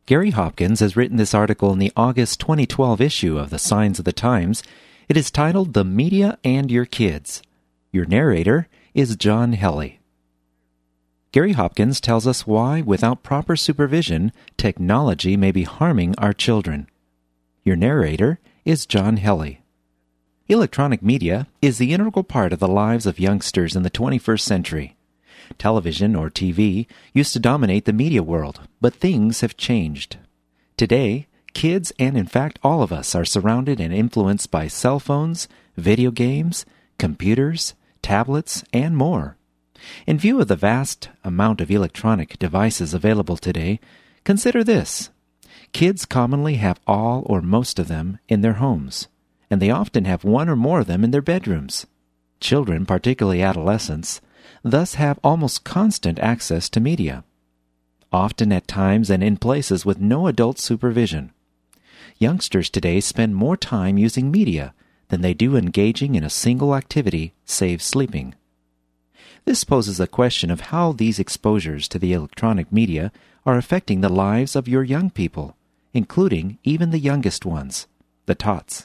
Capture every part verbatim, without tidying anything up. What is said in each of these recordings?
Gary Hopkins has written this article in the August twenty twelve issue of the Signs of the Times. It is titled The Media and Your Kids. Your narrator is John Helly. Gary Hopkins tells us why, without proper supervision, technology may be harming our children. Your narrator is John Helly. Electronic media is the integral part of the lives of youngsters in the twenty-first century. Television, or T V, used to dominate the media world, but things have changed. Today, kids, and in fact all of us, are surrounded and influenced by cell phones, video games, computers, tablets, and more. In view of the vast amount of electronic devices available today, consider this. Kids commonly have all or most of them in their homes, and they often have one or more of them in their bedrooms. Children, particularly adolescents, thus have almost constant access to media, often at times and in places with no adult supervision. Youngsters today spend more time using media than they do engaging in a single activity, save sleeping. This poses a question of how these exposures to the electronic media are affecting the lives of your young people, including even the youngest ones, the tots.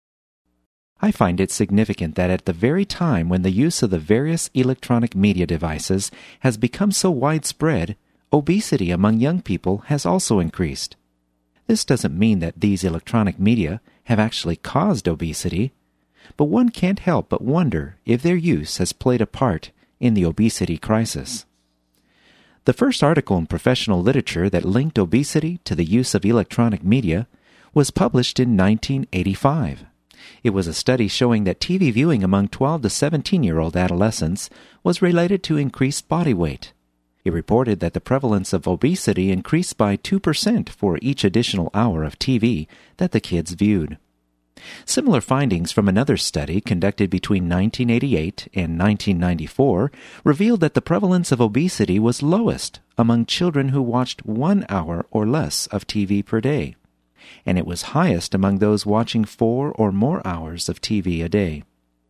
I find it significant that at the very time when the use of the various electronic media devices has become so widespread, obesity among young people has also increased. This doesn't mean that these electronic media have actually caused obesity, but one can't help but wonder if their use has played a part in the obesity crisis. The first article in professional literature that linked obesity to the use of electronic media was published in nineteen eighty-five. It was a study showing that T V viewing among twelve to seventeen-year-old adolescents was related to increased body weight. It reported that the prevalence of obesity increased by two percent for each additional hour of T V that the kids viewed. Similar findings from another study conducted between nineteen eighty-eight and nineteen ninety-four revealed that the prevalence of obesity was lowest among children who watched one hour or less of T V per day, and it was highest among those watching four or more hours of T V a day.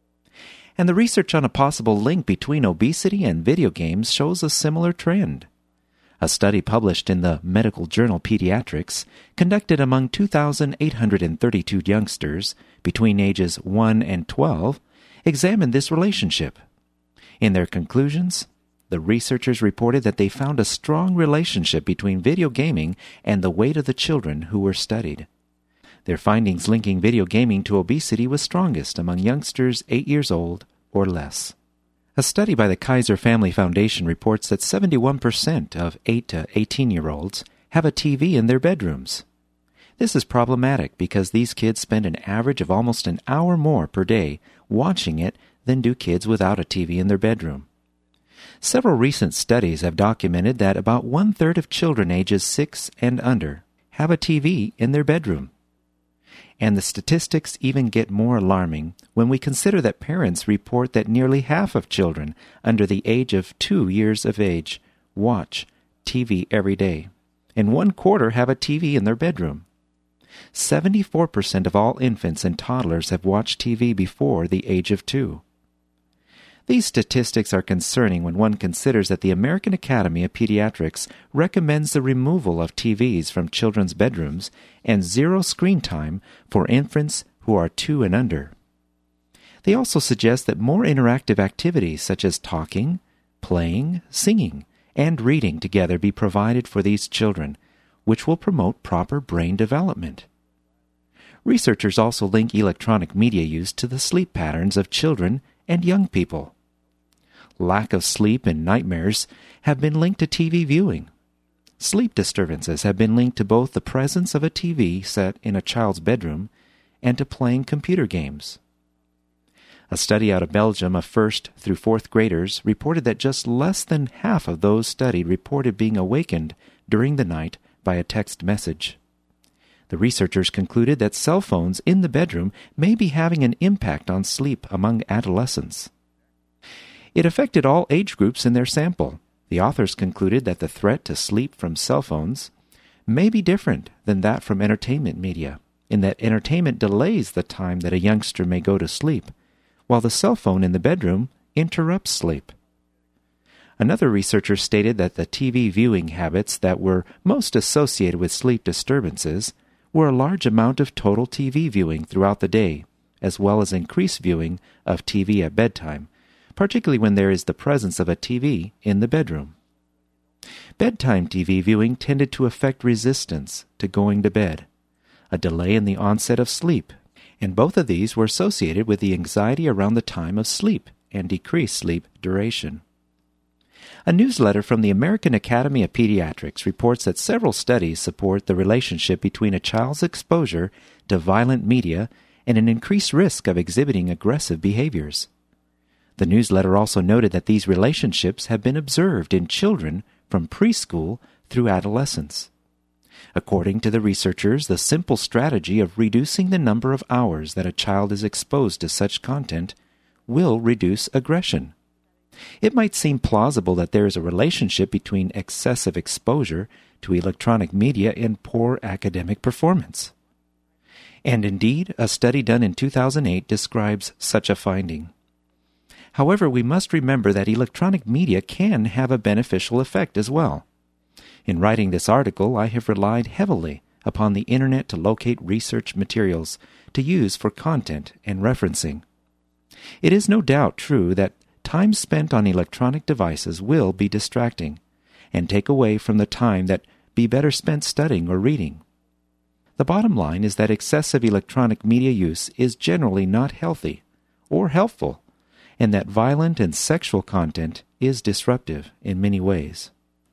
And the research on a possible link between obesity and video games shows a similar trend. A study published in the medical journal Pediatrics, conducted among two thousand eight hundred thirty-two youngsters between ages one and twelve, examined this relationship. In their conclusions, the researchers reported that they found a strong relationship between video gaming and the weight of the children who were studied. Their findings linking video gaming to obesity was strongest among youngsters eight years old or less. A study by the Kaiser Family Foundation reports that seventy-one percent of eight to eighteen-year-olds have a T V in their bedrooms. This is problematic because these kids spend an average of almost an hour more per day watching it than do kids without a T V in their bedroom. Several recent studies have documented that about one-third of children ages six and under have a T V in their bedroom. And the statistics even get more alarming when we consider that parents report that nearly half of children under the age of two years of age watch T V every day, and one quarter have a T V in their bedroom. seventy-four percent of all infants and toddlers have watched T V before the age of two. These statistics are concerning when one considers that the American Academy of Pediatrics recommends the removal of T Vs from children's bedrooms and zero screen time for infants who are two and under. They also suggest that more interactive activities such as talking, playing, singing, and reading together be provided for these children, which will promote proper brain development. Researchers also link electronic media use to the sleep patterns of children and young people. Lack of sleep and nightmares have been linked to T V viewing. Sleep disturbances have been linked to both the presence of a T V set in a child's bedroom and to playing computer games. A study out of Belgium of first through fourth graders reported that just less than half of those studied reported being awakened during the night by a text message. The researchers concluded that cell phones in the bedroom may be having an impact on sleep among adolescents. It affected all age groups in their sample. The authors concluded that the threat to sleep from cell phones may be different than that from entertainment media, in that entertainment delays the time that a youngster may go to sleep, while the cell phone in the bedroom interrupts sleep. Another researcher stated that the T V viewing habits that were most associated with sleep disturbances were a large amount of total T V viewing throughout the day, as well as increased viewing of T V at bedtime, particularly when there is the presence of a T V in the bedroom. Bedtime T V viewing tended to affect resistance to going to bed, a delay in the onset of sleep, and both of these were associated with the anxiety around the time of sleep and decreased sleep duration. A newsletter from the American Academy of Pediatrics reports that several studies support the relationship between a child's exposure to violent media and an increased risk of exhibiting aggressive behaviors. The newsletter also noted that these relationships have been observed in children from preschool through adolescence. According to the researchers, the simple strategy of reducing the number of hours that a child is exposed to such content will reduce aggression. It might seem plausible that there is a relationship between excessive exposure to electronic media and poor academic performance. And indeed, a study done in two thousand eight describes such a finding. However, we must remember that electronic media can have a beneficial effect as well. In writing this article, I have relied heavily upon the Internet to locate research materials to use for content and referencing. It is no doubt true that time spent on electronic devices will be distracting and take away from the time that be better spent studying or reading. The bottom line is that excessive electronic media use is generally not healthy or helpful, and that violent and sexual content is disruptive in many ways.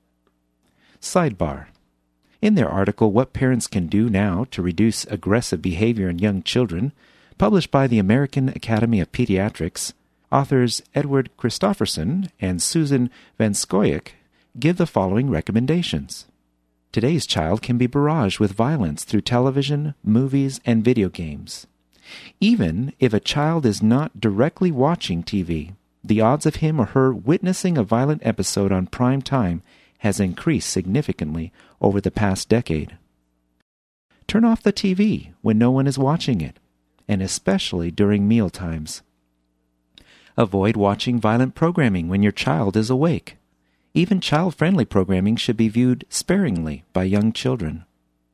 Sidebar. In their article, What Parents Can Do Now to Reduce Aggressive Behavior in Young Children, published by the American Academy of Pediatrics, authors Edward Christofferson and Susan Vanskoyek give the following recommendations. Today's child can be barraged with violence through television, movies, and video games. Even if a child is not directly watching T V, the odds of him or her witnessing a violent episode on prime time has increased significantly over the past decade. Turn off the T V when no one is watching it, and especially during meal times. Avoid watching violent programming when your child is awake. Even child-friendly programming should be viewed sparingly by young children.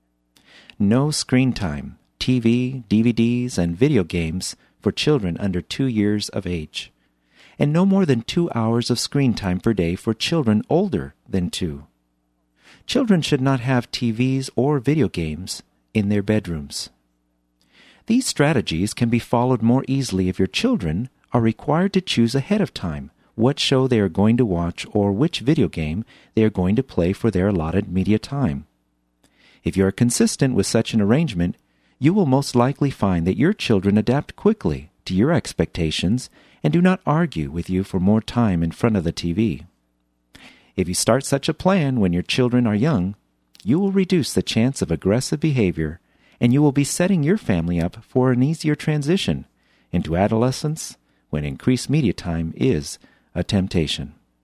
No screen time, T V, D V Ds, and video games for children under two years of age, and no more than two hours of screen time per day for children older than two. Children should not have T Vs or video games in their bedrooms. These strategies can be followed more easily if your children are required to choose ahead of time what show they are going to watch or which video game they are going to play for their allotted media time. If you are consistent with such an arrangement, you will most likely find that your children adapt quickly to your expectations and do not argue with you for more time in front of the T V. If you start such a plan when your children are young, you will reduce the chance of aggressive behavior, and you will be setting your family up for an easier transition into adolescence when increased media time is a temptation.